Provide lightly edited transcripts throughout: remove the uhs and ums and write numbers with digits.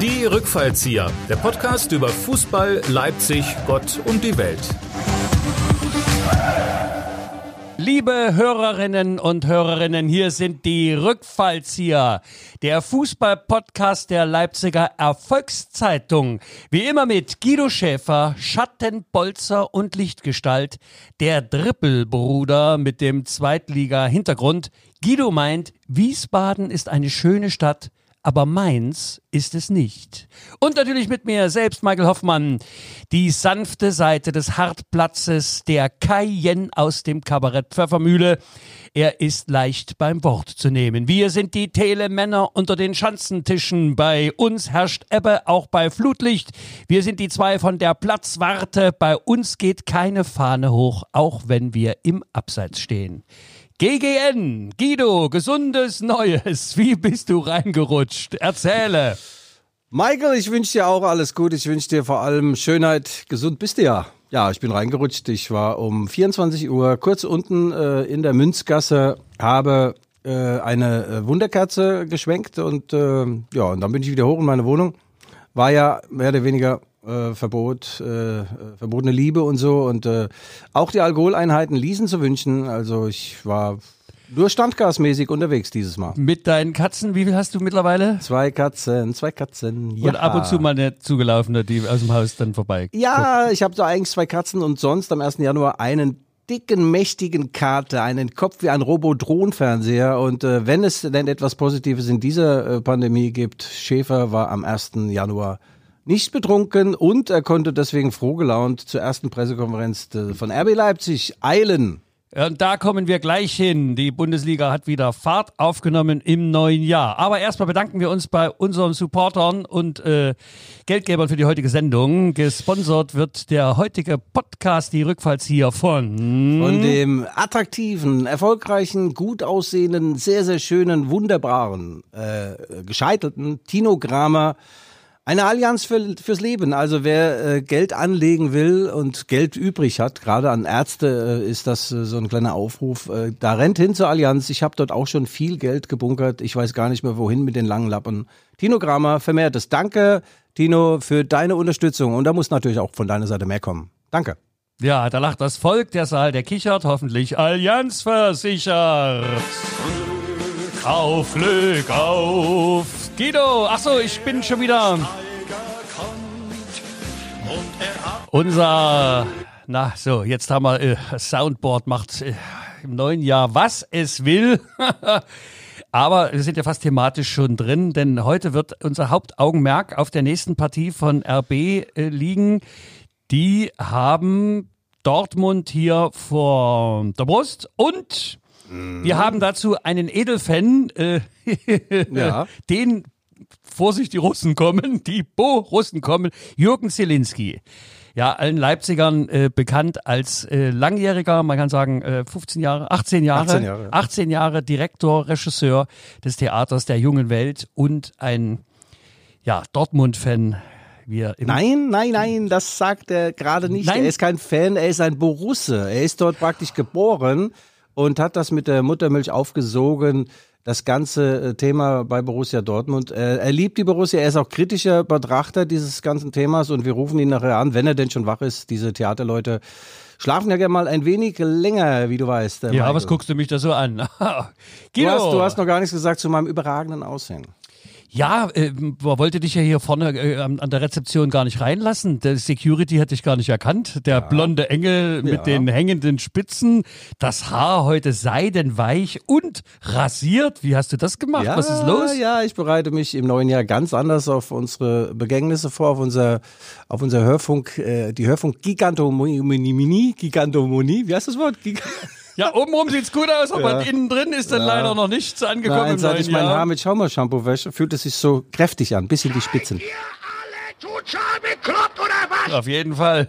Die Rückfallzieher, der Podcast über Fußball, Leipzig, Gott und die Welt. Liebe Hörerinnen und Hörerinnen, hier sind die Rückfallzieher, der Fußball-Podcast der Leipziger Erfolgszeitung. Wie immer mit Guido Schäfer, Schattenbolzer und Lichtgestalt, der Drippelbruder mit dem Zweitliga-Hintergrund. Guido meint, Wiesbaden ist eine schöne Stadt, aber Mainz ist es nicht. Und natürlich mit mir selbst, Michael Hoffmann, die sanfte Seite des Hartplatzes, der Cayenne aus dem Kabarett Pfeffermühle. Er ist leicht beim Wort zu nehmen. Wir sind die Telemänner unter den Schanzentischen. Bei uns herrscht Ebbe, auch bei Flutlicht. Wir sind die zwei von der Platzwarte. Bei uns geht keine Fahne hoch, auch wenn wir im Abseits stehen. GGN, Guido, gesundes Neues. Wie bist du reingerutscht? Erzähle. Michael, ich wünsche dir auch alles Gute. Ich wünsche dir vor allem Schönheit. Gesund bist du ja. Ja, ich bin reingerutscht. Ich war um 24 Uhr kurz unten in der Münzgasse, habe eine Wunderkerze geschwenkt und und dann bin ich wieder hoch in meine Wohnung. War ja mehr oder weniger verbotene Liebe und so und auch die Alkoholeinheiten ließen zu wünschen, also ich war nur standgasmäßig unterwegs dieses Mal. Mit deinen Katzen, wie viel hast du mittlerweile? Zwei Katzen, ja. Und ab und zu mal eine zugelaufene, die aus dem Haus dann vorbei. Ja, ich habe da eigentlich zwei Katzen und sonst am 1. Januar einen dicken, mächtigen Kater, einen Kopf wie ein Robodron-Fernseher und wenn es denn etwas Positives in dieser Pandemie gibt, Schäfer war am 1. Januar nicht betrunken und er konnte deswegen frohgelaunt zur ersten Pressekonferenz von RB Leipzig eilen. Und da kommen wir gleich hin. Die Bundesliga hat wieder Fahrt aufgenommen im neuen Jahr. Aber erstmal bedanken wir uns bei unseren Supportern und Geldgebern für die heutige Sendung. Gesponsert wird der heutige Podcast, die Rückfallzieher von dem attraktiven, erfolgreichen, gut aussehenden, sehr, sehr schönen, wunderbaren, gescheitelten Tino Grammer. Eine Allianz fürs Leben, also wer Geld anlegen will und Geld übrig hat, gerade an Ärzte ist das so ein kleiner Aufruf, da rennt hin zur Allianz. Ich habe dort auch schon viel Geld gebunkert, ich weiß gar nicht mehr wohin mit den langen Lappen. Tino Grammer vermehrt es. Danke, Tino, für deine Unterstützung und da muss natürlich auch von deiner Seite mehr kommen. Danke. Ja, da lacht das Volk, der Saal, der kichert, hoffentlich Allianz versichert. Auf Glück, auf Guido. Achso, ich bin schon wieder jetzt haben wir Soundboard macht im neuen Jahr, was es will. Aber wir sind ja fast thematisch schon drin, denn heute wird unser Hauptaugenmerk auf der nächsten Partie von RB liegen. Die haben Dortmund hier vor der Brust und wir haben dazu einen Edelfan, ja. den, Vorsicht, die Russen kommen, Jürgen Zielinski. Ja, allen Leipzigern bekannt als langjähriger, man kann sagen 18 Jahre Direktor, Regisseur des Theaters der jungen Welt und ein Dortmund-Fan. Nein, das sagt er gerade nicht. Nein. Er ist kein Fan, er ist ein Borusse. Er ist dort praktisch geboren und hat das mit der Muttermilch aufgesogen, das ganze Thema bei Borussia Dortmund. Er liebt die Borussia, er ist auch kritischer Betrachter dieses ganzen Themas und wir rufen ihn nachher an, wenn er denn schon wach ist. Diese Theaterleute schlafen ja gerne mal ein wenig länger, wie du weißt. Ja, Michael. was guckst du mich da so an? Guido. Du hast noch gar nichts gesagt zu meinem überragenden Aussehen. Ja, man wollte dich ja hier vorne an der Rezeption gar nicht reinlassen. Der Security hat dich gar nicht erkannt. Der blonde Engel mit den hängenden Spitzen. Das Haar heute seidenweich und rasiert. Wie hast du das gemacht? Ja, was ist los? Ja, ich bereite mich im neuen Jahr ganz anders auf unsere Begängnisse vor, auf unser Hörfunk, die Hörfunk Gigantomonie. Wie heißt das Wort? Ja, obenrum sieht's gut aus, aber innen drin ist dann leider noch nichts angekommen. Nein, seit ich mein Haar mit Schaumershampoo wäsche, fühlt es sich so kräftig an, bisschen die Spitzen. Seid ihr alle total bekloppt oder was? Auf jeden Fall.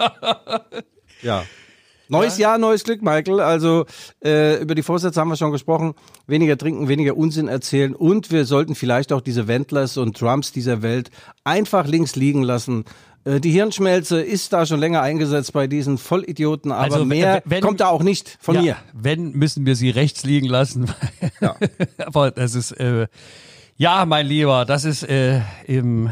Ja. Neues Jahr, neues Glück, Michael. Also über die Vorsätze haben wir schon gesprochen. Weniger trinken, weniger Unsinn erzählen und wir sollten vielleicht auch diese Wendlers und Trumps dieser Welt einfach links liegen lassen. Die Hirnschmelze ist da schon länger eingesetzt bei diesen Vollidioten, aber also, mehr kommt da auch nicht von mir. Wenn, müssen wir sie rechts liegen lassen. Ja. Aber das ist, Ja, mein Lieber, das ist eben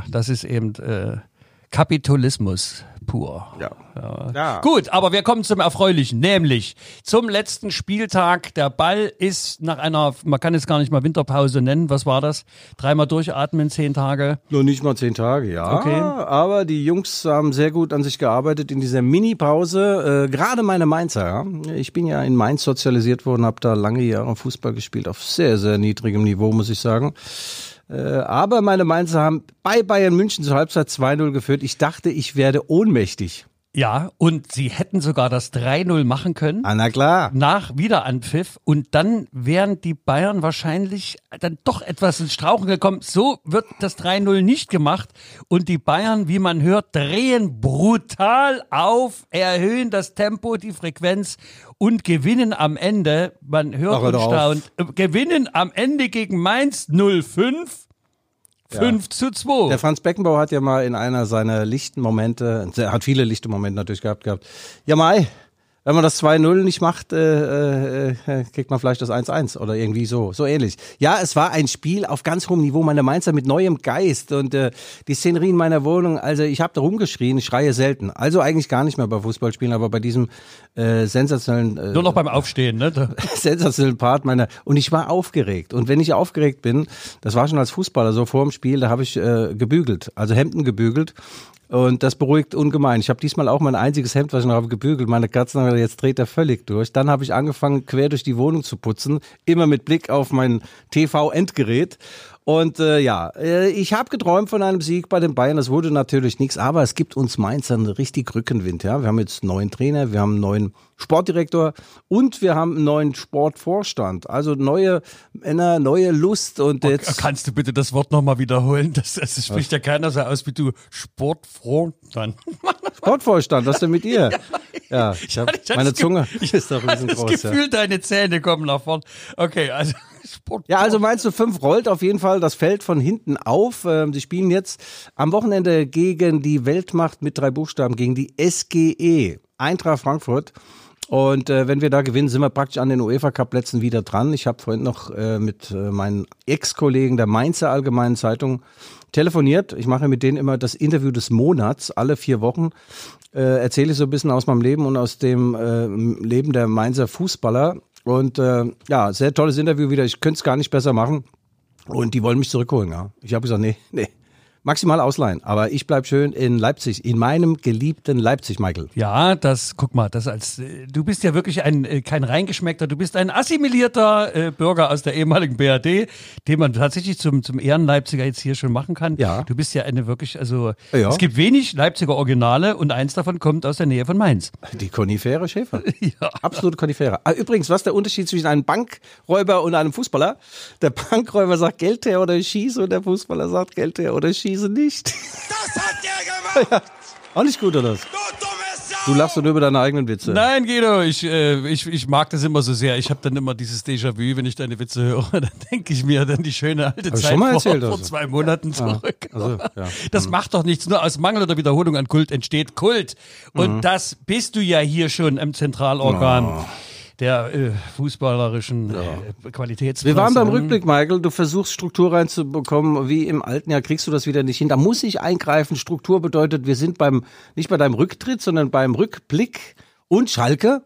Kapitalismus pur. Ja. Gut, aber wir kommen zum Erfreulichen, nämlich zum letzten Spieltag. Der Ball ist nach einer, man kann es gar nicht mal Winterpause nennen, was war das? 3-mal durchatmen, 10 Tage? Nur nicht mal 10 Tage, ja. Okay. Aber die Jungs haben sehr gut an sich gearbeitet in dieser Mini-Pause. Gerade meine Mainzer, ja. Ich bin ja in Mainz sozialisiert worden, habe da lange Jahre Fußball gespielt, auf sehr, sehr niedrigem Niveau, muss ich sagen. Aber meine Mainzer haben bei Bayern München zur Halbzeit 2-0 geführt. Ich dachte, ich werde ohnmächtig. Ja, und sie hätten sogar das 3-0 machen können. Ah, na klar. Nach Wiederanpfiff und dann wären die Bayern wahrscheinlich dann doch etwas ins Strauchen gekommen. So wird das 3-0 nicht gemacht und die Bayern, wie man hört, drehen brutal auf, erhöhen das Tempo, die Frequenz und gewinnen am Ende, man hört und staunt, gewinnen am Ende gegen Mainz 0-5. 5-2. Der Franz Beckenbauer hat ja mal in einer seiner lichten Momente, er hat viele lichte Momente natürlich gehabt. Ja, Mai, wenn man das 2-0 nicht macht, kriegt man vielleicht das 1-1 oder irgendwie so ähnlich. Ja, es war ein Spiel auf ganz hohem Niveau, meine Mainzer mit neuem Geist und die Szenerie in meiner Wohnung, also ich habe da rumgeschrien, ich schreie selten. Also eigentlich gar nicht mehr bei Fußballspielen, aber bei diesem sensationellen... Nur noch beim Aufstehen, ne? sensationellen Part meiner... Und ich war aufgeregt. Und wenn ich aufgeregt bin, das war schon als Fußballer so vor dem Spiel, da habe ich gebügelt, also Hemden gebügelt. Und das beruhigt ungemein. Ich habe diesmal auch mein einziges Hemd, was ich noch habe, gebügelt. Meine Katzen haben gesagt, jetzt dreht er völlig durch. Dann habe ich angefangen, quer durch die Wohnung zu putzen, immer mit Blick auf mein TV-Endgerät. Und ich habe geträumt von einem Sieg bei den Bayern. Das wurde natürlich nichts, aber es gibt uns Mainzern richtig Rückenwind. Ja, wir haben jetzt einen neuen Trainer, wir haben einen neuen Sportdirektor und wir haben einen neuen Sportvorstand. Also neue Männer, neue Lust und jetzt. Kannst du bitte das Wort nochmal wiederholen? Das spricht ja keiner so aus wie du. Sportvorstand. Sportvorstand, was denn mit ihr? Ja, meine Zunge ist doch riesengroß. Das Gefühl, deine Zähne kommen nach vorne. Okay, also Sport. Ja, also meinst du, 5 rollt auf jeden Fall das Feld von hinten auf. Sie spielen jetzt am Wochenende gegen die Weltmacht mit 3 Buchstaben, gegen die SGE, Eintracht Frankfurt. Und wenn wir da gewinnen, sind wir praktisch an den UEFA-Cup-Plätzen wieder dran. Ich habe vorhin noch mit meinen Ex-Kollegen der Mainzer Allgemeinen Zeitung telefoniert. Ich mache mit denen immer das Interview des Monats, alle 4 Wochen. Erzähle ich so ein bisschen aus meinem Leben und aus dem Leben der Mainzer Fußballer. Und sehr tolles Interview wieder. Ich könnte es gar nicht besser machen. Und die wollen mich zurückholen. Ja. Ich habe gesagt, nee. Maximal ausleihen. Aber ich bleib schön in Leipzig, in meinem geliebten Leipzig, Michael. Ja, guck mal, du bist ja wirklich kein Reingeschmeckter, du bist ein assimilierter Bürger aus der ehemaligen BRD, den man tatsächlich zum Ehrenleipziger jetzt hier schon machen kann. Ja. Du bist ja es gibt wenig Leipziger Originale und eins davon kommt aus der Nähe von Mainz. Die Konifere Schäfer. Ja. Absolute Konifere. Übrigens, was ist der Unterschied zwischen einem Bankräuber und einem Fußballer? Der Bankräuber sagt Geld her oder schieße und der Fußballer sagt Geld her oder schieße nicht. Das hat der gemacht! Ja, auch nicht gut, oder was? Du lachst nur über deine eigenen Witze. Nein, Guido, ich mag das immer so sehr. Ich habe dann immer dieses Déjà-vu, wenn ich deine Witze höre. Dann denke ich mir dann die schöne alte Zeit vor 2 Monaten zurück. Ja. Das macht doch nichts. Nur aus Mangel oder Wiederholung an Kult entsteht Kult. Und das bist du ja hier schon im Zentralorgan der fußballerischen Qualitätsklasse. Wir waren beim Rückblick, Michael. Du versuchst Struktur reinzubekommen, wie im alten Jahr kriegst du das wieder nicht hin. Da muss ich eingreifen. Struktur bedeutet, wir sind nicht bei deinem Rücktritt, sondern beim Rückblick. Und Schalke.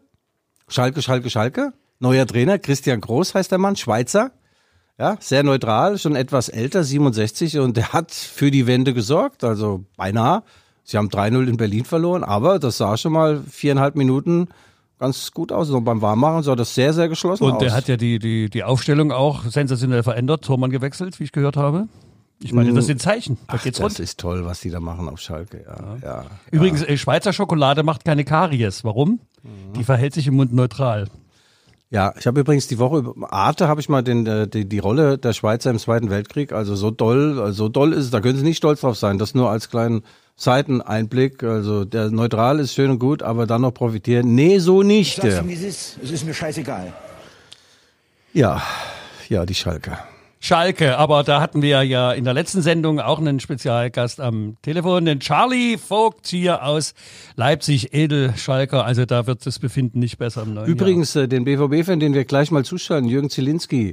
Neuer Trainer, Christian Groß heißt der Mann, Schweizer. Ja, sehr neutral, schon etwas älter, 67. Und der hat für die Wende gesorgt, also beinahe. Sie haben 3-0 in Berlin verloren, aber das sah schon mal 4,5 Minuten ganz gut aus. Und beim Warmmachen sah das sehr, sehr geschlossen aus. Und der hat ja die Aufstellung auch sensationell verändert. Tormann gewechselt, wie ich gehört habe. Ich meine, das sind Zeichen. Da geht's rund. Das ist toll, was die da machen auf Schalke. Ja. Übrigens, Schweizer Schokolade macht keine Karies. Warum? Die verhält sich im Mund neutral. Ja, ich habe übrigens die Woche über Arte habe ich mal die Rolle der Schweizer im Zweiten Weltkrieg, also so doll ist es, da können Sie nicht stolz drauf sein, das nur als kleinen Seiteneinblick, also der neutral ist schön und gut, aber dann noch profitieren, nee, so nicht. Ich sag's, wie es ist mir scheißegal. Ja, die Schalke. Schalke, aber da hatten wir ja in der letzten Sendung auch einen Spezialgast am Telefon, den Charlie Vogt hier aus Leipzig, Edelschalker, also da wird das Befinden nicht besser im neuen Übrigens, den BVB-Fan, den wir gleich mal zuschalten, Jürgen Zielinski,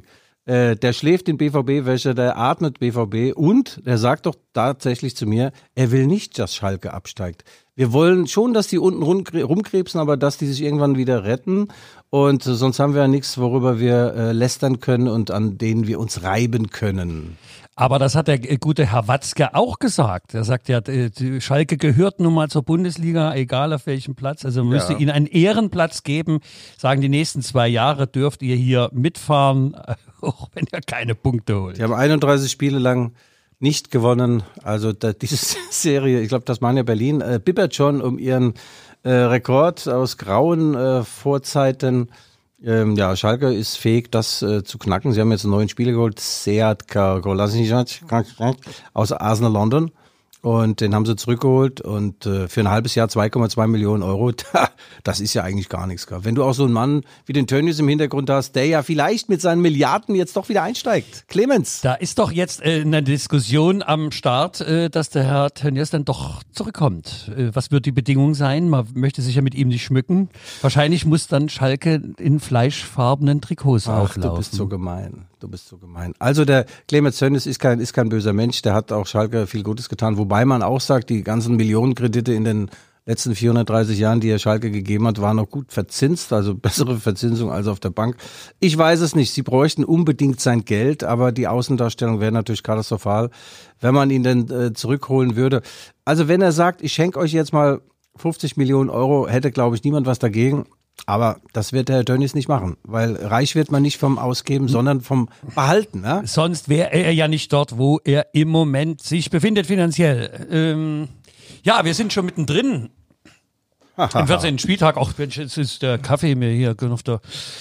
Der schläft in BVB-Wäsche, der atmet BVB und der sagt doch tatsächlich zu mir, er will nicht, dass Schalke absteigt. Wir wollen schon, dass die unten rumkrebsen, aber dass die sich irgendwann wieder retten. Und sonst haben wir ja nichts, worüber wir lästern können und an denen wir uns reiben können. Aber das hat der gute Herr Watzke auch gesagt. Er sagt ja, die Schalke gehört nun mal zur Bundesliga, egal auf welchem Platz. Also man müsste ihnen einen Ehrenplatz geben. Sagen, die nächsten 2 Jahre dürft ihr hier mitfahren, auch wenn ihr keine Punkte holt. Die haben 31 Spiele lang nicht gewonnen. Also diese Serie, ich glaube, das waren ja Berlin, bibbert schon um ihren Rekord aus grauen Vorzeiten. Schalke ist fähig, das zu knacken. Sie haben jetzt einen neuen Spieler geholt, Sead Kolasinac aus Arsenal London. Und den haben sie zurückgeholt und für ein halbes Jahr 2,2 Millionen Euro, das ist ja eigentlich gar nichts. Wenn du auch so einen Mann wie den Tönnies im Hintergrund hast, der ja vielleicht mit seinen Milliarden jetzt doch wieder einsteigt. Clemens. Da ist doch jetzt eine Diskussion am Start, dass der Herr Tönnies dann doch zurückkommt. Was wird die Bedingung sein? Man möchte sich ja mit ihm nicht schmücken. Wahrscheinlich muss dann Schalke in fleischfarbenen Trikots auflaufen. Du bist so gemein. Also der Clemens Tönnies ist kein böser Mensch, der hat auch Schalke viel Gutes getan, wobei man auch sagt, die ganzen Millionenkredite in den letzten 430 Jahren, die er Schalke gegeben hat, waren noch gut verzinst, also bessere Verzinsung als auf der Bank. Ich weiß es nicht, sie bräuchten unbedingt sein Geld, aber die Außendarstellung wäre natürlich katastrophal, wenn man ihn denn zurückholen würde. Also wenn er sagt, ich schenke euch jetzt mal 50 Millionen Euro, hätte, glaube ich, niemand was dagegen. Aber das wird der Herr Tönnies nicht machen, weil reich wird man nicht vom Ausgeben, sondern vom Behalten. Ne? Sonst wäre er ja nicht dort, wo er im Moment sich befindet finanziell. Wir sind schon mittendrin. Im 14. Spieltag, auch jetzt ist der Kaffee mir hier auf der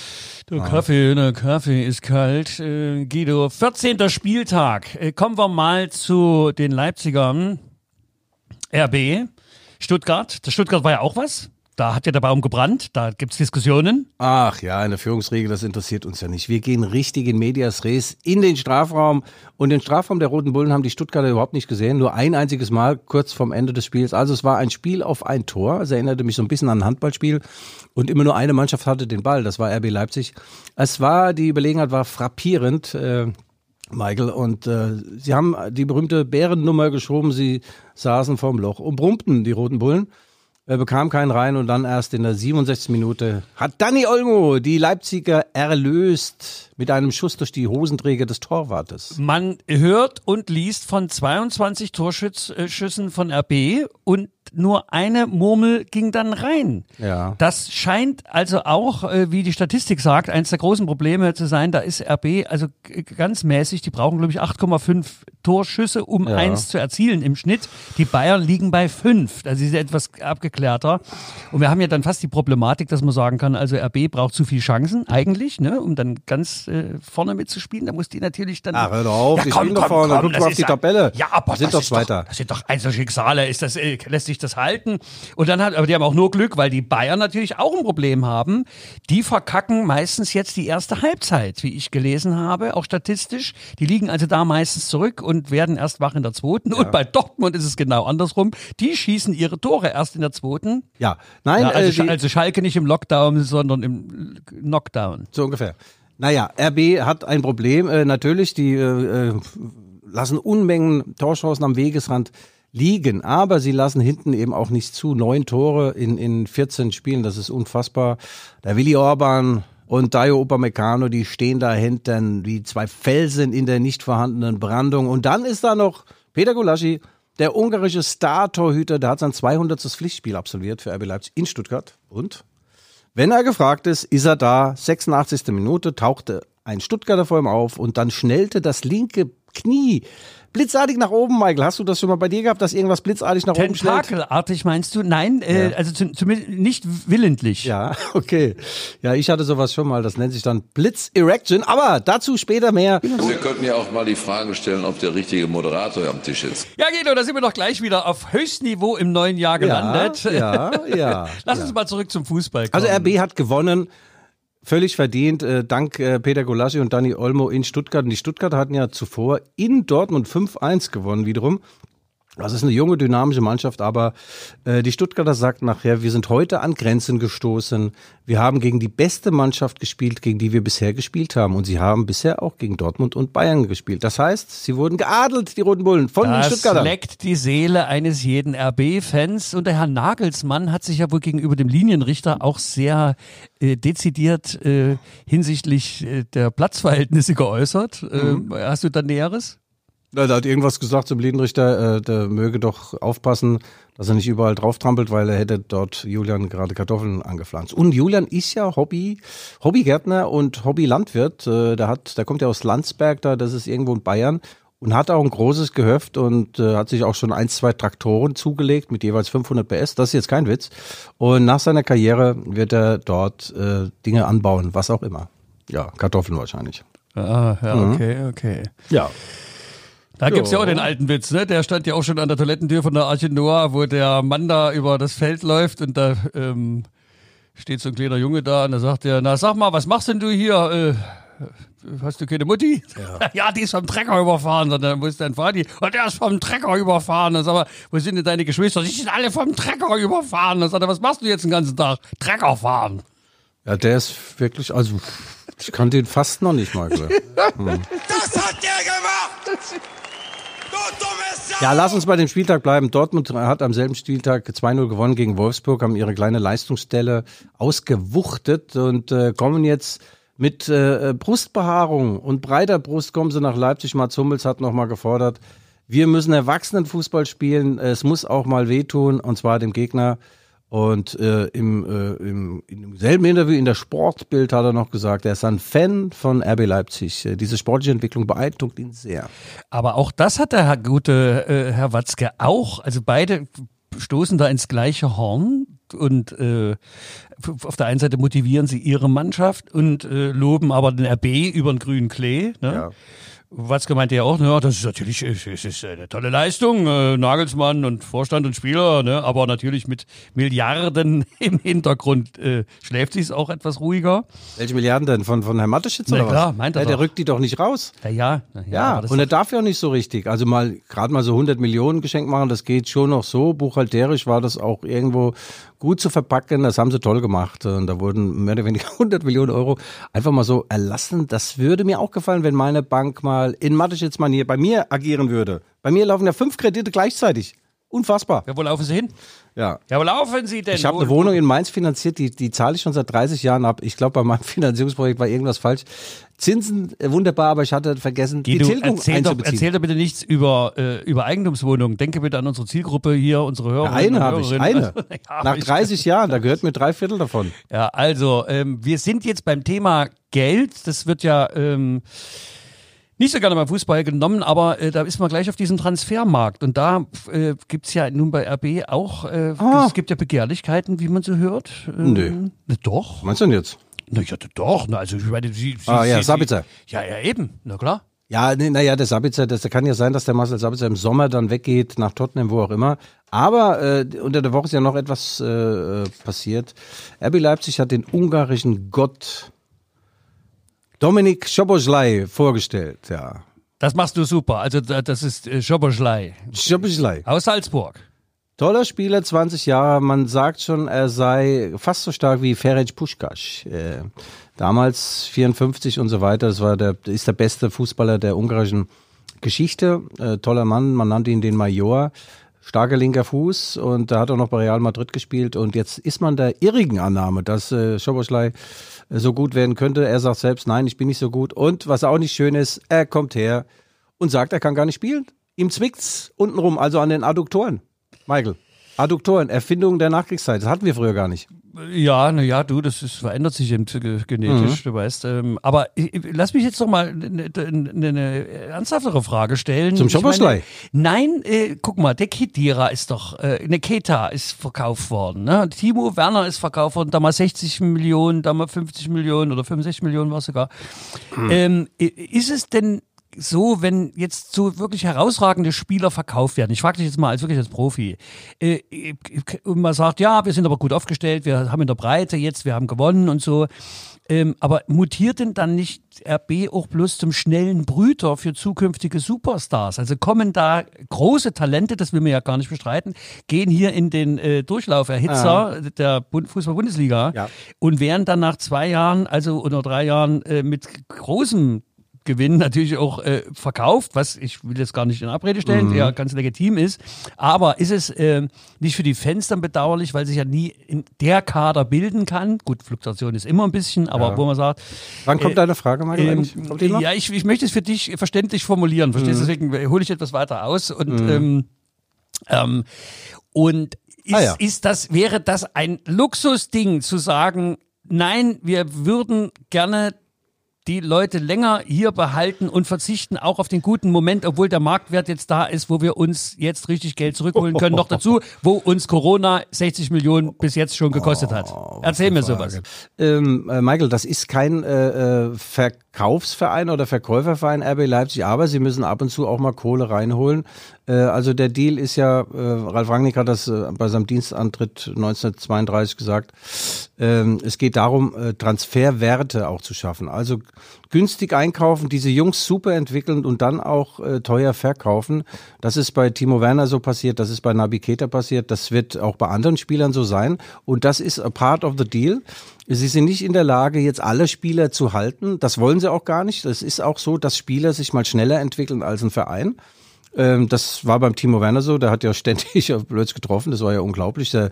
Kaffee ist kalt. Guido, 14. Spieltag. Kommen wir mal zu den Leipzigern. RB, Stuttgart. Der Stuttgart war ja auch was. Da hat ja der Baum gebrannt, da gibt's Diskussionen. Ach ja, eine Führungsregel, das interessiert uns ja nicht. Wir gehen richtig in medias res in den Strafraum. Und den Strafraum der Roten Bullen haben die Stuttgarter überhaupt nicht gesehen. Nur ein einziges Mal, kurz vorm Ende des Spiels. Also es war ein Spiel auf ein Tor. Es erinnerte mich so ein bisschen an ein Handballspiel. Und immer nur eine Mannschaft hatte den Ball, das war RB Leipzig. Die Überlegenheit war frappierend, Michael. Und sie haben die berühmte Bärennummer geschoben. Sie saßen vorm Loch und brummten, die Roten Bullen. Er bekam keinen rein und dann erst in der 67. Minute hat Dani Olmo die Leipziger erlöst mit einem Schuss durch die Hosenträger des Torwartes. Man hört und liest von 22 Torschüssen von RB und nur eine Murmel ging dann rein. Ja. Das scheint also auch, wie die Statistik sagt, eines der großen Probleme zu sein. Da ist RB also ganz mäßig. Die brauchen, glaube ich, 8,5 Torschüsse, um 1 zu erzielen im Schnitt. Die Bayern liegen bei 5. Das ist etwas abgeklärter. Und wir haben ja dann fast die Problematik, dass man sagen kann, also RB braucht zu viel Chancen eigentlich, ne, um dann ganz vorne mitzuspielen. Da muss die natürlich dann... Ach, hör doch auf, die spielen doch vorne. Guck mal auf die Tabelle. Ja, aber sind doch Zweiter. Das sind doch Einzelschicksale. Lässt sich das halten? Und dann aber die haben auch nur Glück, weil die Bayern natürlich auch ein Problem haben. Die verkacken meistens jetzt die erste Halbzeit, wie ich gelesen habe, auch statistisch. Die liegen also da meistens zurück und werden erst wach in der zweiten. Ja. Und bei Dortmund ist es genau andersrum. Die schießen ihre Tore erst in der zweiten. Ja, nein. Ja, also Schalke nicht im Lockdown, sondern im Knockdown. So ungefähr. Naja, RB hat ein Problem. Natürlich, die lassen Unmengen Torchancen am Wegesrand liegen, aber sie lassen hinten eben auch nicht zu. 9 Tore in 14 Spielen, das ist unfassbar. Der Willi Orban und Dayo Upamecano, die stehen da hinten wie 2 Felsen in der nicht vorhandenen Brandung. Und dann ist da noch Peter Gulaschi, der ungarische Star-Torhüter, der hat sein 200. Pflichtspiel absolviert für RB Leipzig in Stuttgart. Und wenn er gefragt ist er da. 86. Minute tauchte ein Stuttgarter vor ihm auf und dann schnellte das linke Knie blitzartig nach oben, Michael. Hast du das schon mal bei dir gehabt, dass irgendwas blitzartig nach oben schnellt? Tentakelartig meinst du? Nein, also zumindest nicht willentlich. Ja, okay. Ja, ich hatte sowas schon mal. Das nennt sich dann Blitz-Erection. Aber dazu später mehr. Wir könnten ja auch mal die Frage stellen, ob der richtige Moderator am Tisch ist. Ja, Guido, da sind wir doch gleich wieder auf Höchstniveau im neuen Jahr gelandet. Ja. Lass uns mal zurück zum Fußball kommen. Also RB hat gewonnen. Völlig verdient, dank Peter Gulaschi und Dani Olmo in Stuttgart. Und die Stuttgarter hatten ja zuvor in Dortmund 5-1 gewonnen wiederum. Das ist eine junge, dynamische Mannschaft, aber die Stuttgarter sagt nachher, wir sind heute an Grenzen gestoßen. Wir haben gegen die beste Mannschaft gespielt, gegen die wir bisher gespielt haben. Und sie haben bisher auch gegen Dortmund und Bayern gespielt. Das heißt, sie wurden geadelt, die Roten Bullen, von den Stuttgartern. Das leckt die Seele eines jeden RB-Fans. Und der Herr Nagelsmann hat sich ja wohl gegenüber dem Linienrichter auch sehr dezidiert hinsichtlich der Platzverhältnisse geäußert. Hast du da Näheres? Da hat irgendwas gesagt zum Linienrichter, der möge doch aufpassen, dass er nicht überall drauf trampelt, weil er hätte dort Julian gerade Kartoffeln angepflanzt. Und Julian ist ja Hobbygärtner und Hobbylandwirt. Der kommt ja aus Landsberg, das ist irgendwo in Bayern, und hat auch ein großes Gehöft und hat sich auch schon 1-2 Traktoren zugelegt mit jeweils 500 PS. Das ist jetzt kein Witz. Und nach seiner Karriere wird er dort Dinge anbauen, was auch immer. Ja, Kartoffeln wahrscheinlich. Ah, ja, okay. Ja. Da gibt's ja auch den alten Witz, ne? Der stand ja auch schon an der Toilettentür von der Arche Noah, wo der Mann da über das Feld läuft und da steht so ein kleiner Junge da und da sagt er, na sag mal, was machst denn du hier? Hast du keine Mutti? Ja, die ist vom Trecker überfahren. Dann wo ist dein Vati? Und der ist vom Trecker überfahren. Dann sag mal, wo sind denn deine Geschwister? Die sind alle vom Trecker überfahren. Dann sagt er, was machst du jetzt den ganzen Tag? Trecker fahren. Ja, der ist wirklich, also ich kannte ihn fast noch nicht mal. Das hat der gemacht! Du dummes Sau! Ja, lass uns bei dem Spieltag bleiben. Dortmund hat am selben Spieltag 2-0 gewonnen gegen Wolfsburg, haben ihre kleine Leistungsstelle ausgewuchtet und kommen jetzt mit Brustbehaarung und breiter Brust kommen sie nach Leipzig. Mats Hummels hat nochmal gefordert, wir müssen Erwachsenenfußball spielen, es muss auch mal wehtun, und zwar dem Gegner. Und im selben Interview in der Sportbild hat er noch gesagt, er ist ein Fan von RB Leipzig. Diese sportliche Entwicklung beeindruckt ihn sehr. Aber auch das hat der Herr Watzke auch. Also beide stoßen da ins gleiche Horn und auf der einen Seite motivieren sie ihre Mannschaft und loben aber den RB über den grünen Klee. Ne? Ja. Watzke meinte ja auch, ja, das ist natürlich es ist eine tolle Leistung, Nagelsmann und Vorstand und Spieler, ne, aber natürlich mit Milliarden im Hintergrund schläft sich es auch etwas ruhiger. Welche Milliarden denn? Von Herrn Mateschitz oder klar, was? meint er der doch. rückt die doch nicht raus. Ja, und er darf ja auch nicht so richtig. Also gerade mal so 100 Millionen geschenkt machen, das geht schon noch so. Buchhalterisch war das auch irgendwo gut zu verpacken, das haben sie toll gemacht. Und da wurden mehr oder weniger 100 Millionen Euro einfach mal so erlassen. Das würde mir auch gefallen, wenn meine Bank mal in Mateschitz-Manier bei mir agieren würde. Bei mir laufen ja 5 Kredite gleichzeitig. Unfassbar. Ja, wo laufen Sie hin? Ja. Ja, wo laufen Sie denn? Ich habe eine Wohnung in Mainz finanziert, die zahle ich schon seit 30 Jahren ab. Ich glaube, bei meinem Finanzierungsprojekt war irgendwas falsch. Zinsen, wunderbar, aber ich hatte vergessen, die Tilgung einzubeziehen. Erzähl doch bitte nichts über Eigentumswohnungen. Denke bitte an unsere Zielgruppe hier, unsere Hörerinnen und Hörerinnen. Eine. Nach 30 Jahren, da gehört mir 3/4 davon. Ja, also, wir sind jetzt beim Thema Geld. Das wird ja nicht so gerne beim Fußball genommen, aber da ist man gleich auf diesem Transfermarkt. Und da gibt's ja nun bei RB auch, es gibt ja Begehrlichkeiten, wie man so hört. Nö. Doch. Was meinst du denn jetzt? Na ja, doch. Na, also, ich meine, Sabitzer. Ja, eben. Na klar. Ja, naja, der Sabitzer, das kann ja sein, dass der Marcel Sabitzer im Sommer dann weggeht, nach Tottenham, wo auch immer. Aber unter der Woche ist ja noch etwas passiert. RB Leipzig hat den ungarischen Gott Dominik Szoboszlai vorgestellt, ja. Das machst du super. Also das ist Szoboszlai. Szoboszlai. Aus Salzburg. Toller Spieler, 20 Jahre. Man sagt schon, er sei fast so stark wie Ferenc Puskás. Damals 54 und so weiter. Ist der beste Fußballer der ungarischen Geschichte. Toller Mann, man nannte ihn den Major. Starker linker Fuß, und da hat er noch bei Real Madrid gespielt, und jetzt ist man der irrigen Annahme, dass Szoboszlai so gut werden könnte. Er sagt selbst, nein, ich bin nicht so gut, und was auch nicht schön ist, er kommt her und sagt, er kann gar nicht spielen. Ihm zwickt's untenrum, also an den Adduktoren. Michael, Adduktoren, Erfindung der Nachkriegszeit, das hatten wir früher gar nicht. Ja, das verändert sich eben genetisch, du weißt. Aber lass mich jetzt doch mal eine ernsthaftere Frage stellen. Zum Szoboszlai? Nein, guck mal, der Khedira ist doch, eine Keita ist verkauft worden, ne? Timo Werner ist verkauft worden, damals 60 Millionen, damals 50 Millionen oder 65 Millionen war es sogar. Ist es denn so, wenn jetzt so wirklich herausragende Spieler verkauft werden, ich frage dich jetzt mal wirklich als Profi, und man sagt, ja, wir sind aber gut aufgestellt, wir haben in der Breite jetzt, wir haben gewonnen und so, aber mutiert denn dann nicht RB auch bloß zum schnellen Brüter für zukünftige Superstars? Also kommen da große Talente, das will man ja gar nicht bestreiten, gehen hier in den Durchlauferhitzer der Fußball-Bundesliga und werden dann nach 2 Jahren, also oder 3 Jahren mit großem Gewinn natürlich auch verkauft, was ich will jetzt gar nicht in Abrede stellen, der ganz legitim ist. Aber ist es nicht für die Fans dann bedauerlich, weil sich ja nie in der Kader bilden kann? Gut, Fluktuation ist immer ein bisschen, aber wo man sagt... Wann kommt deine Frage, Michael? Ja, ich möchte es für dich verständlich formulieren, verstehst du? Deswegen hole ich etwas weiter aus und wäre das ein Luxusding zu sagen, nein, wir würden gerne die Leute länger hier behalten und verzichten auch auf den guten Moment, obwohl der Marktwert jetzt da ist, wo wir uns jetzt richtig Geld zurückholen können. Noch dazu, wo uns Corona 60 Millionen bis jetzt schon gekostet hat. Erzähl mir sowas. Michael, das ist kein Verkaufsverein oder Verkäuferverein RB Leipzig, aber sie müssen ab und zu auch mal Kohle reinholen. Also der Deal ist ja, Ralf Rangnick hat das bei seinem Dienstantritt 1932 gesagt, es geht darum, Transferwerte auch zu schaffen. Also günstig einkaufen, diese Jungs super entwickeln und dann auch teuer verkaufen. Das ist bei Timo Werner so passiert, das ist bei Naby Keita passiert, das wird auch bei anderen Spielern so sein. Und das ist a part of the deal. Sie sind nicht in der Lage, jetzt alle Spieler zu halten. Das wollen sie auch gar nicht. Es ist auch so, dass Spieler sich mal schneller entwickeln als ein Verein. Das war beim Timo Werner so, der hat ja ständig auf Blöds getroffen, das war ja unglaublich. Der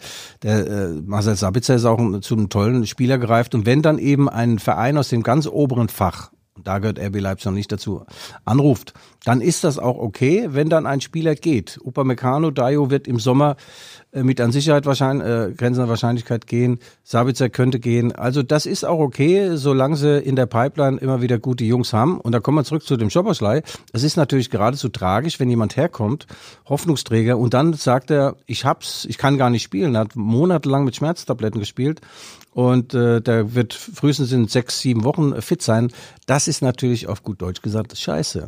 Marcel Sabitzer ist auch zu einem tollen Spieler gereift. Und wenn dann eben ein Verein aus dem ganz oberen Fach, da gehört RB Leipzig noch nicht dazu, anruft, dann ist das auch okay, wenn dann ein Spieler geht. Upamecano, Dayo wird im Sommer mit an Sicherheit grenzender Wahrscheinlichkeit gehen. Sabitzer könnte gehen. Also das ist auch okay, solange sie in der Pipeline immer wieder gute Jungs haben. Und da kommen wir zurück zu dem Szoboszlai. Es ist natürlich geradezu tragisch, wenn jemand herkommt, Hoffnungsträger, und dann sagt er, ich kann gar nicht spielen. Er hat monatelang mit Schmerztabletten gespielt. Und der wird frühestens in 6, 7 Wochen fit sein. Das ist natürlich auf gut Deutsch gesagt scheiße.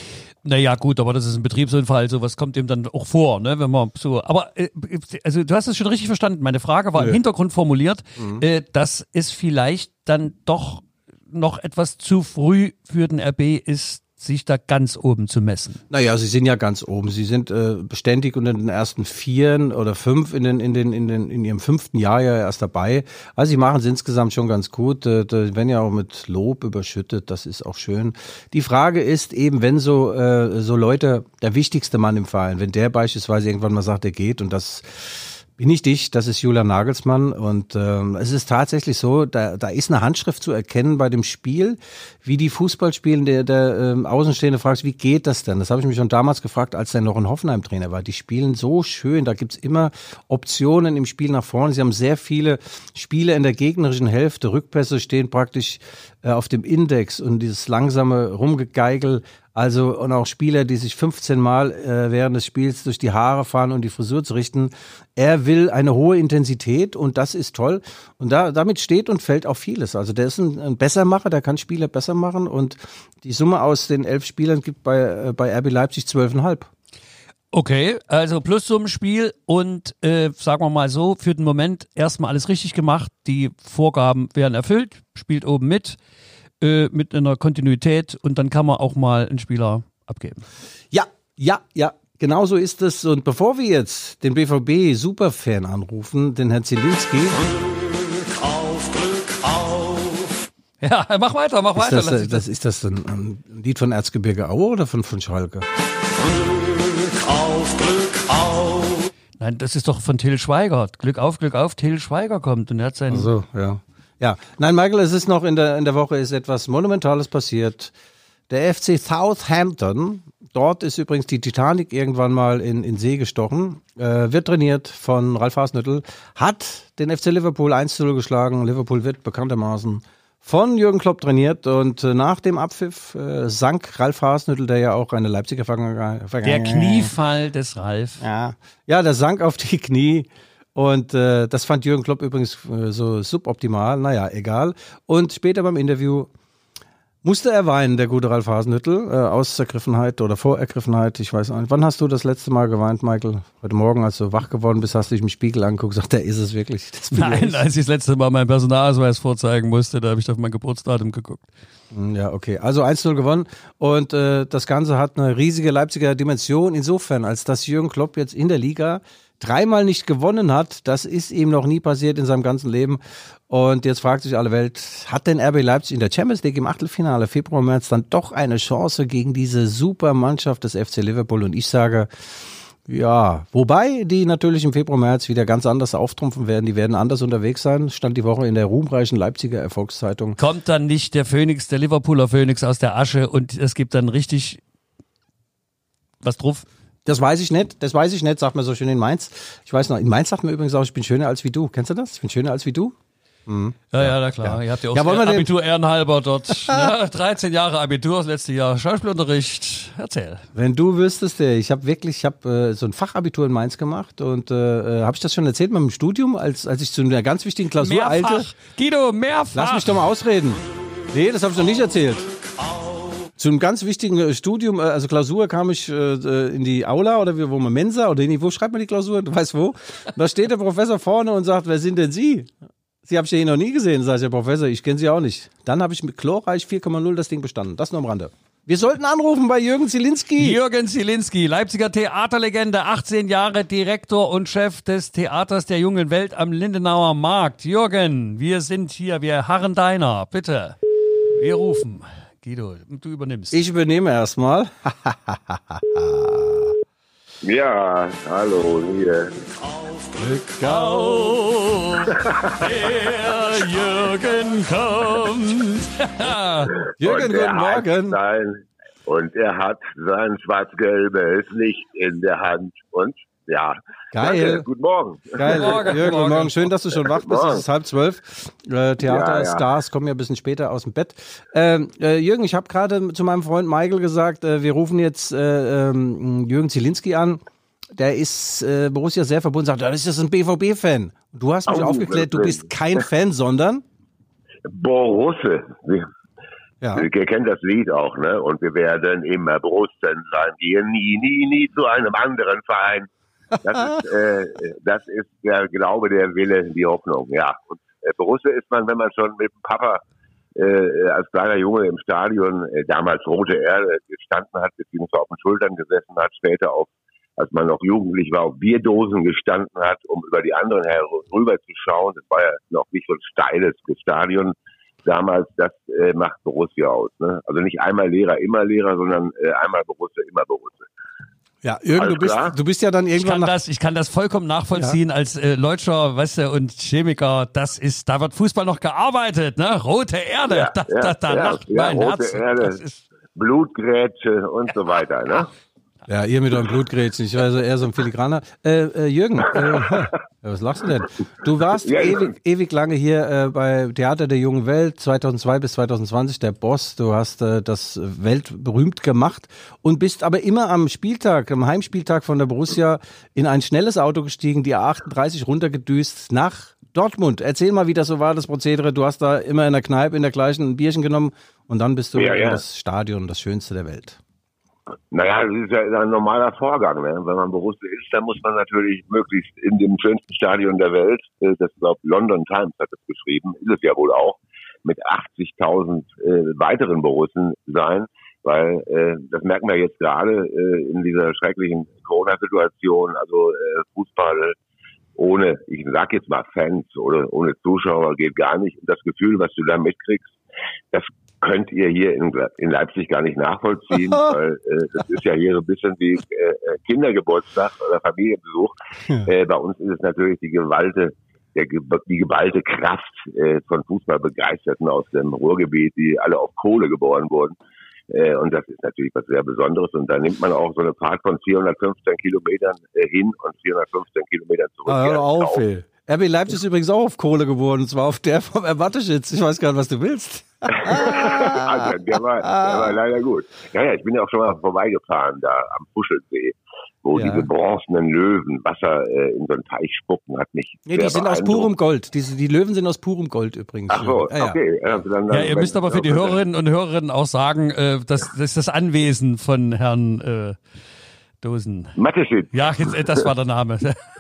Naja, gut, aber das ist ein Betriebsunfall, sowas kommt ihm dann auch vor, ne, wenn man so, aber, also du hast es schon richtig verstanden, meine Frage war im Hintergrund formuliert, dass es vielleicht dann doch noch etwas zu früh für den RB ist, sich da ganz oben zu messen. Naja, sie sind ja ganz oben. Sie sind beständig unter den ersten 4 oder 5 in ihrem 5. Jahr ja erst dabei. Also sie machen es insgesamt schon ganz gut. Werden ja auch mit Lob überschüttet. Das ist auch schön. Die Frage ist eben, wenn so Leute, der wichtigste Mann im Verein, wenn der beispielsweise irgendwann mal sagt, er geht, und das bin ich dich, das ist Julian Nagelsmann, und es ist tatsächlich so, da ist eine Handschrift zu erkennen bei dem Spiel, wie die Fußball spielen. Der Außenstehende fragt, wie geht das denn? Das habe ich mich schon damals gefragt, als er noch ein Hoffenheim-Trainer war. Die spielen so schön, da gibt's immer Optionen im Spiel nach vorne. Sie haben sehr viele Spiele in der gegnerischen Hälfte, Rückpässe stehen praktisch auf dem Index, und dieses langsame Rumgegeigel. Also, und auch Spieler, die sich 15 Mal während des Spiels durch die Haare fahren und die Frisur zu richten. Er will eine hohe Intensität, und das ist toll. Und damit steht und fällt auch vieles. Also der ist ein Bessermacher, der kann Spieler besser machen, und die Summe aus den 11 Spielern gibt bei RB Leipzig 12,5. Okay, also Plussummenspiel und sagen wir mal so, für den Moment erstmal alles richtig gemacht. Die Vorgaben werden erfüllt, spielt oben mit einer Kontinuität, und dann kann man auch mal einen Spieler abgeben. Ja, genau so ist es. Und bevor wir jetzt den BVB-Superfan anrufen, den Herrn Zielinski. Glück auf. Ja, mach weiter. Ist das ein Lied von Erzgebirge Aue oder von Schalke? Glück auf. Nein, das ist doch von Till Schweiger. Glück auf, Till Schweiger kommt, und er hat seinen... Ach so, ja. Ja, nein, Michael, es ist noch in der Woche ist etwas Monumentales passiert. Der FC Southampton, dort ist übrigens die Titanic irgendwann mal in See gestochen, wird trainiert von Ralf Hasenhüttl, hat den FC Liverpool 1-0 geschlagen. Liverpool wird bekanntermaßen von Jürgen Klopp trainiert, und nach dem Abpfiff sank Ralf Hasenhüttl, der ja auch eine Leipziger Vergangenheit... Der Kniefall des Ralf. Ja, der sank auf die Knie. Und das fand Jürgen Klopp übrigens so suboptimal, naja, egal. Und später beim Interview Musste er weinen, der gute Ralf Hasenhüttl, aus Ergriffenheit oder vor Ergriffenheit, ich weiß nicht. Wann hast du das letzte Mal geweint, Michael? Heute Morgen, als du wach geworden bist, hast du dich im Spiegel angeguckt und gesagt, der ist es wirklich. Nein, als ich das letzte Mal meinen Personalausweis vorzeigen musste, da habe ich auf mein Geburtsdatum geguckt. Ja, okay. Also 1-0 gewonnen und das Ganze hat eine riesige Leipziger Dimension insofern, als dass Jürgen Klopp jetzt in der Liga 3-mal nicht gewonnen hat. Das ist ihm noch nie passiert in seinem ganzen Leben. Und jetzt fragt sich alle Welt, hat denn RB Leipzig in der Champions League im Achtelfinale Februar, März dann doch eine Chance gegen diese super Mannschaft des FC Liverpool? Und ich sage, ja, wobei die natürlich im Februar, März wieder ganz anders auftrumpfen werden. Die werden anders unterwegs sein. Stand die Woche in der ruhmreichen Leipziger Erfolgszeitung. Kommt dann nicht der Phönix, der Liverpooler Phönix aus der Asche und es gibt dann richtig was drauf? Das weiß ich nicht, sagt man so schön in Mainz. Ich weiß noch, in Mainz sagt man übrigens auch, ich bin schöner als wie du. Kennst du das? Ich bin schöner als wie du? Mhm. Ja, na klar. Ja. Ihr habt ja auch Abitur ehrenhalber dort. Ja, 13 Jahre Abitur, das letzte Jahr Schauspielunterricht. Erzähl. Wenn du wüsstest, ich habe so ein Fachabitur in Mainz gemacht und habe ich das schon erzählt mit dem Studium, als ich zu einer ganz wichtigen Klausur eilte? Guido, mehrfach. Lass mich doch mal ausreden. Nee, das habe ich noch nicht erzählt. Zu einem ganz wichtigen Studium, also Klausur, kam ich in die Aula oder wo man Mensa oder wo schreibt man die Klausur? Du weißt wo? Und da steht der Professor vorne und sagt, wer sind denn Sie? Sie habe ich ja hier noch nie gesehen, sagt der Professor, ich kenne Sie auch nicht. Dann habe ich mit glorreich 4,0 das Ding bestanden. Das nur am Rande. Wir sollten anrufen bei Jürgen Zielinski. Jürgen Zielinski, Leipziger Theaterlegende, 18 Jahre Direktor und Chef des Theaters der Jungen Welt am Lindenauer Markt. Jürgen, wir sind hier, wir harren deiner. Bitte, wir rufen. Guido, du übernimmst. Ich übernehme erstmal. Ja, hallo, hier. Glück auf, der Jürgen kommt. Jürgen, guten Morgen. Und er hat sein schwarz-gelbes Licht in der Hand und ja. Geil. Danke. Guten Morgen. Geil. Jürgen, guten Morgen. Schön, dass du schon wach bist. Es ist 11:30. Theaterstars kommen ja ein bisschen später aus dem Bett. Jürgen, ich habe gerade zu meinem Freund Michael gesagt, wir rufen jetzt Jürgen Zielinski an. Der ist Borussia sehr verbunden. Sagt, das ist ein BVB-Fan. Du hast mich aufgeklärt, du bist kein Fan, sondern? Borussia. Ja. Ihr kennt das Lied auch, ne? Und wir werden immer Borussen sein. Gehen nie zu einem anderen Verein. Das ist der Glaube, der Wille, die Hoffnung, ja. Und Borussia ist man, wenn man schon mit dem Papa als kleiner Junge im Stadion damals Rote Erde gestanden hat, beziehungsweise auf den Schultern gesessen hat, später auch, als man noch jugendlich war, auf Bierdosen gestanden hat, um über die anderen rüber zu schauen. Das war ja noch nicht so ein steiles Stadion damals. Das macht Borussia aus, ne? Also nicht einmal Lehrer, immer Lehrer, sondern einmal Borussia, immer Borussia. Ja, Jürgen, du bist ja dann irgendwann. Ich kann das vollkommen nachvollziehen als Leutscher, weißt du, und Chemiker. Da wird Fußball noch gearbeitet, ne? Rote Erde, mein Herz. Rote Erde, Blutgrätsche und so weiter, ne? Ja, ihr mit eurem Blutgrätschen. Ich war so eher so ein Filigraner. Jürgen, was lachst du denn? Du warst ewig lange hier bei Theater der Jungen Welt, 2002 bis 2020 der Boss. Du hast das weltberühmt gemacht und bist aber immer am Heimspieltag von der Borussia in ein schnelles Auto gestiegen, die A38 runtergedüst nach Dortmund. Erzähl mal, wie das so war, das Prozedere. Du hast da immer in der Kneipe in der gleichen ein Bierchen genommen und dann bist du in das Stadion, das Schönste der Welt. Naja, das ist ja ein normaler Vorgang, ne? Wenn man Borussia ist, dann muss man natürlich möglichst in dem schönsten Stadion der Welt, das glaube London Times hat das geschrieben, ist es ja wohl auch, mit 80.000 weiteren Borussen sein, weil das merken wir jetzt gerade in dieser schrecklichen Corona-Situation, also Fußball ohne, ich sag jetzt mal Fans oder ohne Zuschauer geht gar nicht. Und das Gefühl, was du da mitkriegst, das könnt ihr hier in Leipzig gar nicht nachvollziehen, weil das ist ja hier so ein bisschen wie Kindergeburtstag oder Familienbesuch. Bei uns ist es natürlich die geballte Kraft von Fußballbegeisterten aus dem Ruhrgebiet, die alle auf Kohle geboren wurden. Und das ist natürlich was sehr Besonderes. Und da nimmt man auch so eine Fahrt von 415 Kilometern hin und 415 Kilometern zurück. Hör auf, ey. RB Leipzig ist übrigens auch auf Kohle geworden, und zwar auf der vom Erwarteschitz. Ich weiß gar nicht, was du willst. Also, der war leider gut. Ja, ich bin ja auch schon mal vorbeigefahren da am Puschelsee. wo diese bronzenen Löwen Wasser in so einen Teich spucken, hat mich Nee, die sind aus purem Gold. Die Löwen sind aus purem Gold übrigens. Ach so, okay. Ja, ihr müsst aber für die Hörerinnen und Hörerinnen auch sagen, das ist das Anwesen von Herrn Dosen. Mateschitz. Ja, das war der Name.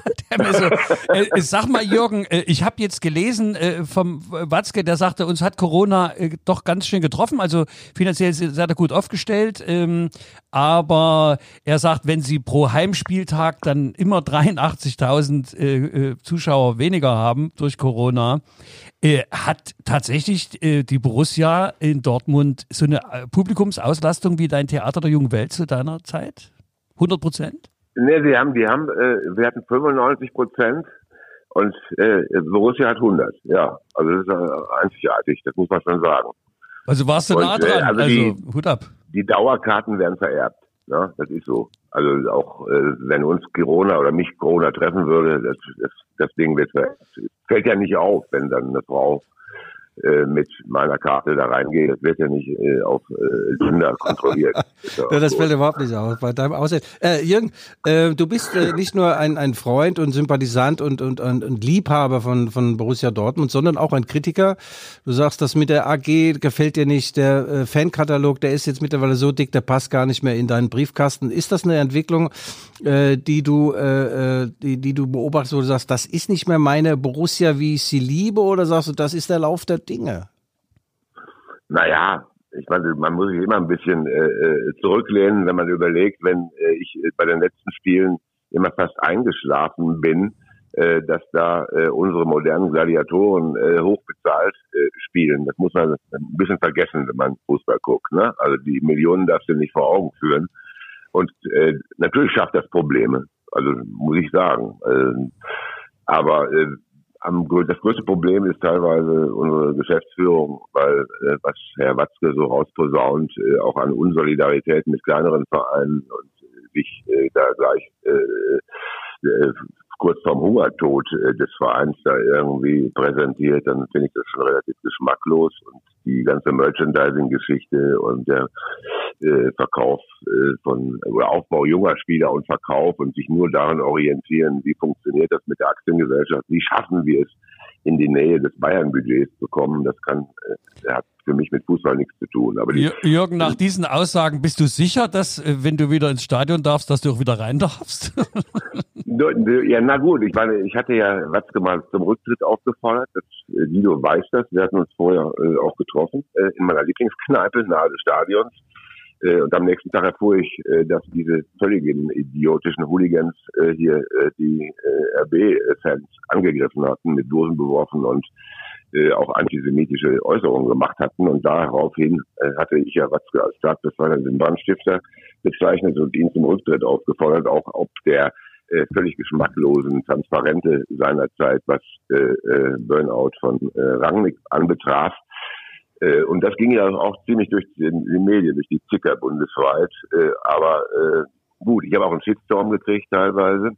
Sag mal, Jürgen, ich habe jetzt gelesen vom Watzke, der sagte, uns hat Corona doch ganz schön getroffen. Also finanziell seid ihr gut aufgestellt. Aber er sagt, wenn sie pro Heimspieltag dann immer 83.000 Zuschauer weniger haben durch Corona, hat tatsächlich die Borussia in Dortmund so eine Publikumsauslastung wie dein Theater der Jungen Welt zu deiner Zeit? 100%? Ne, wir hatten 95% und Borussia hat 100. Ja, also das ist einzigartig, das muss man schon sagen. Also warst du nah dran, also Hut ab. Die Dauerkarten werden vererbt, ne? Das ist so. Also auch wenn uns Corona oder mich Corona treffen würde, das Ding wird vererbt. Fällt ja nicht auf, wenn dann eine Frau mit meiner Karte da reingehe. Das wird ja nicht auf Tinder kontrolliert. Das fällt überhaupt nicht auf bei deinem Aussehen. Jürgen, du bist nicht nur ein Freund und Sympathisant und Liebhaber von Borussia Dortmund, sondern auch ein Kritiker. Du sagst, das mit der AG gefällt dir nicht. Der Fankatalog, der ist jetzt mittlerweile so dick, der passt gar nicht mehr in deinen Briefkasten. Ist das eine Entwicklung, die du beobachtest, wo du sagst, das ist nicht mehr meine Borussia, wie ich sie liebe, oder sagst du, das ist der Lauf der Dinge? Naja, ich meine, man muss sich immer ein bisschen zurücklehnen, wenn man überlegt, wenn ich bei den letzten Spielen immer fast eingeschlafen bin, dass da unsere modernen Gladiatoren hochbezahlt spielen. Das muss man ein bisschen vergessen, wenn man Fußball guckt, ne? Also die Millionen darfst du nicht vor Augen führen. Und natürlich schafft das Probleme, also muss ich sagen. Aber das größte Problem ist teilweise unsere Geschäftsführung, weil was Herr Watzke so rausposaunt, auch an Unsolidarität mit kleineren Vereinen und sich da gleich kurz vorm Hungertod des Vereins da irgendwie präsentiert, dann finde ich das schon relativ geschmacklos. Und die ganze Merchandising-Geschichte und der Verkauf oder Aufbau junger Spieler und Verkauf und sich nur daran orientieren, wie funktioniert das mit der Aktiengesellschaft, wie schaffen wir es, in die Nähe des Bayern-Budgets zu kommen, das hat für mich mit Fußball nichts zu tun. Aber Jürgen, nach diesen Aussagen, bist du sicher, dass, wenn du wieder ins Stadion darfst, dass du auch wieder rein darfst? Ja, na gut, ich meine, ich hatte ja Watzke mal zum Rücktritt aufgefordert. Guido weiß das, wir hatten uns vorher auch getroffen, in meiner Lieblingskneipe nahe des Stadions. Und am nächsten Tag erfuhr ich, dass diese völligen idiotischen Hooligans hier die RB-Fans angegriffen hatten, mit Dosen beworfen und auch antisemitische Äußerungen gemacht hatten. Und daraufhin hatte ich ja Watzke als Staatsbefreier den Brandstifter bezeichnet und ihn zum Rücktritt aufgefordert, auch ob der völlig geschmacklosen Transparente seinerzeit, was Burnout von Rangnick anbetraf. Und das ging ja auch ziemlich durch die Medien, durch die Zicker bundesweit. Aber gut, ich habe auch einen Shitstorm gekriegt teilweise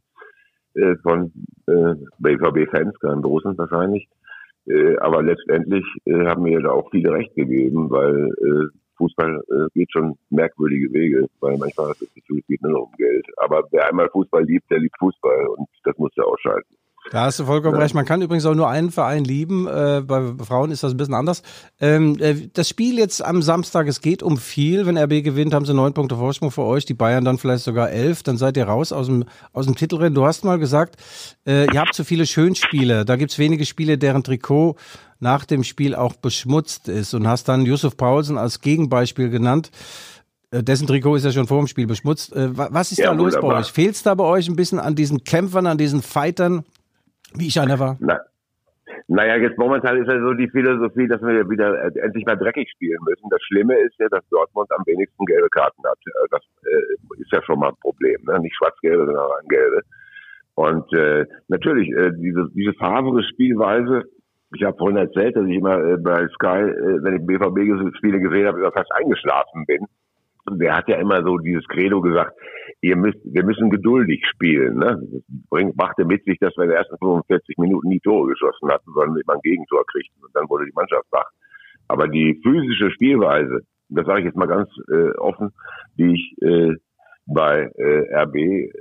von BVB-Fans, keinen Borussen wahrscheinlich. Aber letztendlich haben mir da auch viele recht gegeben, weil Fußball geht schon merkwürdige Wege, weil manchmal hat das Gefühl, es geht nur um Geld. Aber wer einmal Fußball liebt, der liebt Fußball und das muss er ausschalten. Da hast du vollkommen recht. Man kann übrigens auch nur einen Verein lieben. Bei Frauen ist das ein bisschen anders. Das Spiel jetzt am Samstag, es geht um viel. Wenn RB gewinnt, haben sie 9 Punkte Vorsprung für euch. Die Bayern dann vielleicht sogar 11. Dann seid ihr raus aus dem Titelrennen. Du hast mal gesagt, ihr habt so viele Schönspiele. Da gibt's wenige Spiele, deren Trikot nach dem Spiel auch beschmutzt ist. Und hast dann Yussuf Poulsen als Gegenbeispiel genannt. Dessen Trikot ist ja schon vor dem Spiel beschmutzt. Was ist da los bei euch? Fehlt's da bei euch ein bisschen an diesen Kämpfern, an diesen Fightern? Wie ich einer war? Naja, jetzt momentan ist ja so die Philosophie, dass wir wieder endlich mal dreckig spielen müssen. Das Schlimme ist ja, dass Dortmund am wenigsten gelbe Karten hat. Das ist ja schon mal ein Problem, ne? Nicht schwarz-gelbe, sondern rein gelbe. Und natürlich, diese favre Spielweise, ich habe vorhin erzählt, dass ich immer bei Sky, wenn ich BVB-Spiele gesehen habe, immer fast eingeschlafen bin. Der hat ja immer so dieses Credo gesagt, wir müssen geduldig spielen, ne? Das brachte mit sich, dass wir in den ersten 45 Minuten nie Tore geschossen hatten, sondern immer ein Gegentor kriegten und dann wurde die Mannschaft wach. Aber die physische Spielweise, das sage ich jetzt mal ganz offen, die ich bei RB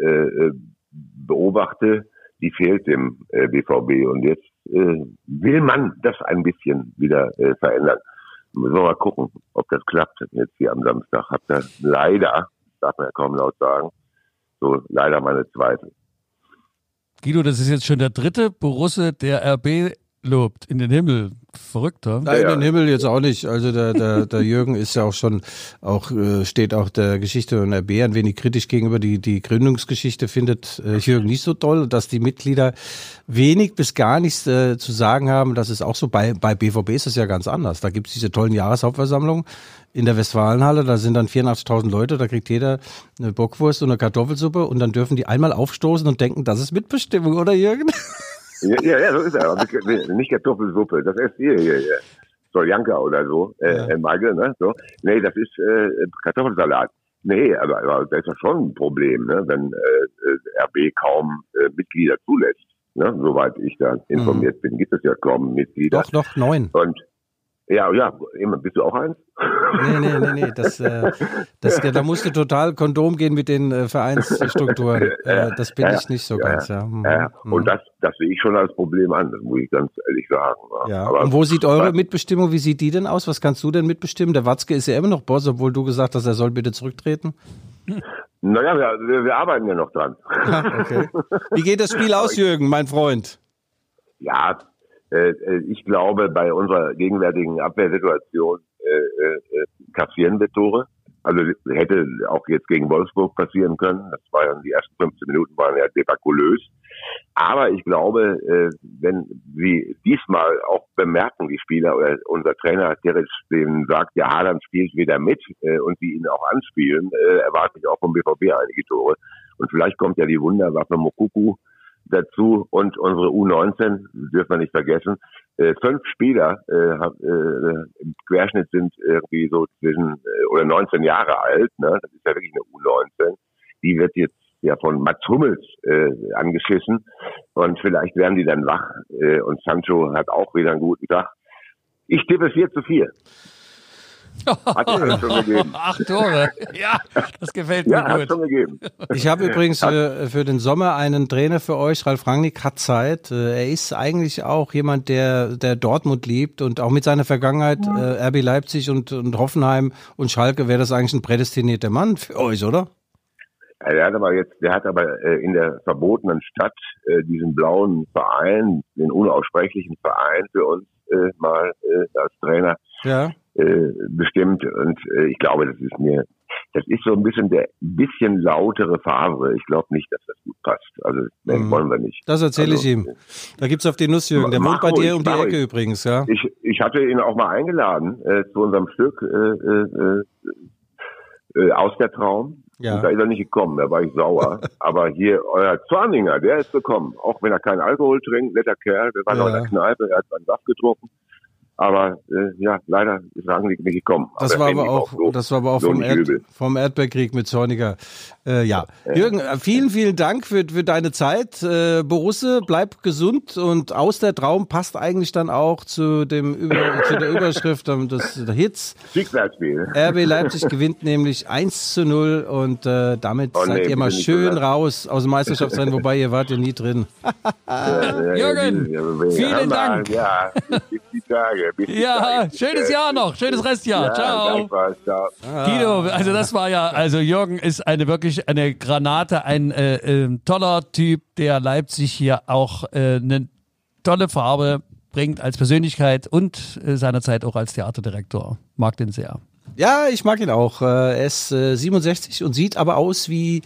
beobachte, die fehlt dem BVB. Und jetzt will man das ein bisschen wieder verändern. Müssen wir mal gucken, ob das klappt. Jetzt hier am Samstag habt ihr leider, darf man ja kaum laut sagen, so leider meine Zweifel. Guido, das ist jetzt schon der dritte Borusse, der RB lobt in den Himmel. Verrückter. Nein, in den Himmel jetzt auch nicht. Also der Jürgen ist ja auch schon, steht auch der Geschichte von RB ein wenig kritisch gegenüber. Die Gründungsgeschichte findet Jürgen nicht so toll, dass die Mitglieder wenig bis gar nichts zu sagen haben. Das ist auch so. Bei BVB ist es ja ganz anders. Da gibt es diese tollen Jahreshauptversammlungen in der Westfalenhalle. Da sind dann 84.000 Leute. Da kriegt jeder eine Bockwurst und eine Kartoffelsuppe und dann dürfen die einmal aufstoßen und denken, das ist Mitbestimmung, oder Jürgen? Ja, so ist er. Aber nicht Kartoffelsuppe, das esst ihr hier. Soljanka oder so, Magel, ne? So. Nee, das ist Kartoffelsalat. Nee, aber das ist ja schon ein Problem, ne? Wenn RB kaum Mitglieder zulässt. Ne? Soweit ich da informiert bin, gibt es ja kaum Mitglieder. Doch, 9. Und ja, bist du auch eins? Nee. Da musst du total Kondom gehen mit den Vereinsstrukturen. Das bin ich nicht so ganz, ja. Und das sehe ich schon als Problem an, das muss ich ganz ehrlich sagen. Ja. Aber und wo sieht eure Mitbestimmung, wie sieht die denn aus? Was kannst du denn mitbestimmen? Der Watzke ist ja immer noch Boss, obwohl du gesagt hast, er soll bitte zurücktreten. Naja, wir arbeiten ja noch dran. Okay. Wie geht das Spiel aus, Jürgen, mein Freund? Ja, ich glaube, bei unserer gegenwärtigen Abwehrsituation kassieren wir Tore. Also hätte auch jetzt gegen Wolfsburg passieren können. Das war ja, die ersten 15 Minuten waren ja debakulös. Aber ich glaube, wenn sie diesmal auch bemerken, die Spieler, oder unser Trainer Terzic denen sagt, ja, Haaland spielt wieder mit und sie ihn auch anspielen, erwarte ich auch vom BVB einige Tore. Und vielleicht kommt ja die Wunderwaffe Moukoko dazu und unsere U19, dürfen wir nicht vergessen, 5 Spieler im Querschnitt sind irgendwie so zwischen oder 19 Jahre alt, ne? Das ist ja wirklich eine U19. Die wird jetzt ja von Mats Hummels angeschissen und vielleicht werden die dann wach und Sancho hat auch wieder einen guten Tag. Ich tippe 4-4. Hat es schon gegeben. 8 Tore. Ja, das gefällt mir gut. Hat schon gegeben. Ich habe übrigens für den Sommer einen Trainer für euch. Ralf Rangnick hat Zeit. Er ist eigentlich auch jemand, der Dortmund liebt und auch mit seiner Vergangenheit RB Leipzig und Hoffenheim und Schalke wäre das eigentlich ein prädestinierter Mann für euch, oder? Der hat aber in der verbotenen Stadt diesen blauen Verein, den unaussprechlichen Verein für uns mal als Trainer bestimmt. Und ich glaube, das ist so ein bisschen lautere Favre. Ich glaube nicht, dass das gut passt. Also wollen wir nicht. Das erzähle ich ihm. Da gibt's auf die Nuss, Jürgen. Der wohnt bei dir um die Ecke übrigens, ja. Ich hatte ihn auch mal eingeladen zu unserem Stück Aus der Traum. Ja. Und da ist er nicht gekommen, da war ich sauer. Aber hier, euer Zorninger, der ist gekommen. Auch wenn er keinen Alkohol trinkt, netter Kerl, der war noch in der Kneipe, er hat seinen Saft getrunken. Aber leider ist Rangnick nicht gekommen. Das war aber auch vom Erdbeerkrieg mit Zorniger. Jürgen, vielen Dank für deine Zeit. Borusse, bleib gesund und Aus der Traum passt eigentlich dann auch zu der Überschrift des Hits. RB Leipzig gewinnt nämlich 1-0 und damit seid ihr mal schön raus aus dem Meisterschaftsrennen, wobei ihr wart ja nie drin. Jürgen, vielen Dank. Ja, die Tage. Ja, schönes Jahr noch, schönes Restjahr. Ja, ciao. Ciao. Guido, also das war ja, Jürgen ist wirklich eine Granate, ein toller Typ, der Leipzig hier auch eine tolle Farbe bringt als Persönlichkeit und seinerzeit auch als Theaterdirektor. Mag den sehr. Ja, ich mag ihn auch. Er ist 67 und sieht aber aus wie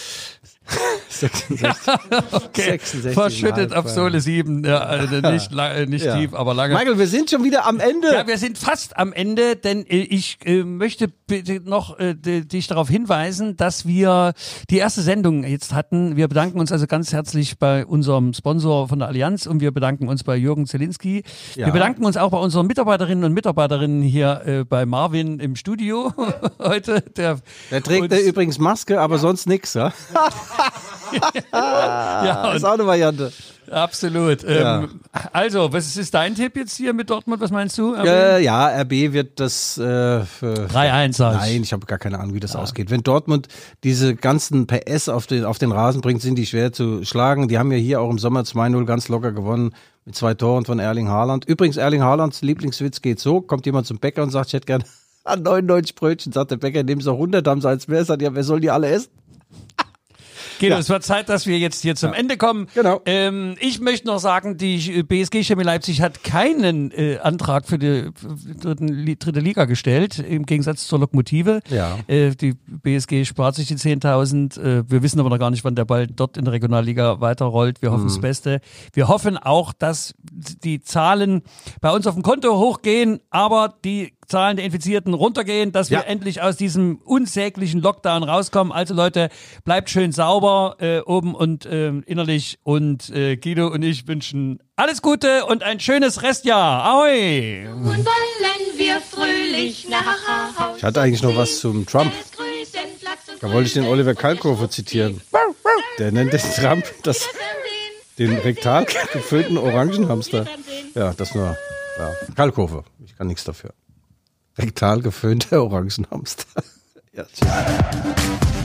66. Okay. 66 verschüttet auf Sohle 7. Nicht tief, aber lange. Michael, wir sind schon wieder am Ende. Ja, wir sind fast am Ende, denn ich möchte bitte noch dich darauf hinweisen, dass wir die erste Sendung jetzt hatten. Wir bedanken uns also ganz herzlich bei unserem Sponsor von der Allianz und wir bedanken uns bei Jürgen Zelinski. Ja. Wir bedanken uns auch bei unseren Mitarbeiterinnen und Mitarbeitern hier bei Marvin im Studio heute. Der trägt übrigens Maske, aber sonst nix, ja? Ja, ist auch eine Variante. Absolut. Ja. Also, was ist dein Tipp jetzt hier mit Dortmund? Was meinst du? Ja, RB wird das 3-1 sag ich. Nein, ich habe gar keine Ahnung, wie das ausgeht. Wenn Dortmund diese ganzen PS auf den Rasen bringt, sind die schwer zu schlagen. Die haben ja hier auch im Sommer 2-0 ganz locker gewonnen mit 2 Toren von Erling Haaland. Übrigens, Erling Haalands Lieblingswitz geht so, kommt jemand zum Bäcker und sagt, ich hätte gerne 99 Brötchen, sagt der Bäcker, nehmen Sie 100, haben Sie als mehr, sagt, ja, wer soll die alle essen? Genau, es wird Zeit, dass wir jetzt hier zum Ende kommen. Genau. Ich möchte noch sagen, die BSG Chemie Leipzig hat keinen Antrag für die dritte Liga gestellt, im Gegensatz zur Lokomotive. Ja. Die BSG spart sich die 10.000. Wir wissen aber noch gar nicht, wann der Ball dort in der Regionalliga weiterrollt. Wir hoffen das Beste. Wir hoffen auch, dass die Zahlen bei uns auf dem Konto hochgehen, aber die Zahlen der Infizierten runtergehen, dass wir endlich aus diesem unsäglichen Lockdown rauskommen. Also Leute, bleibt schön sauber oben und innerlich und Guido und ich wünschen alles Gute und ein schönes Restjahr. Ahoi! Und wollen wir fröhlich nach Hause. Ich hatte eigentlich noch was zum Trump. Da wollte ich den Oliver Kalkofe zitieren. Der nennt den Trump den rektal gefüllten Orangenhamster. Ja, das nur. Ja. Kalkofe. Ich kann nichts dafür. Rektal geföhnter Orangenhamster. Ja, tschüss.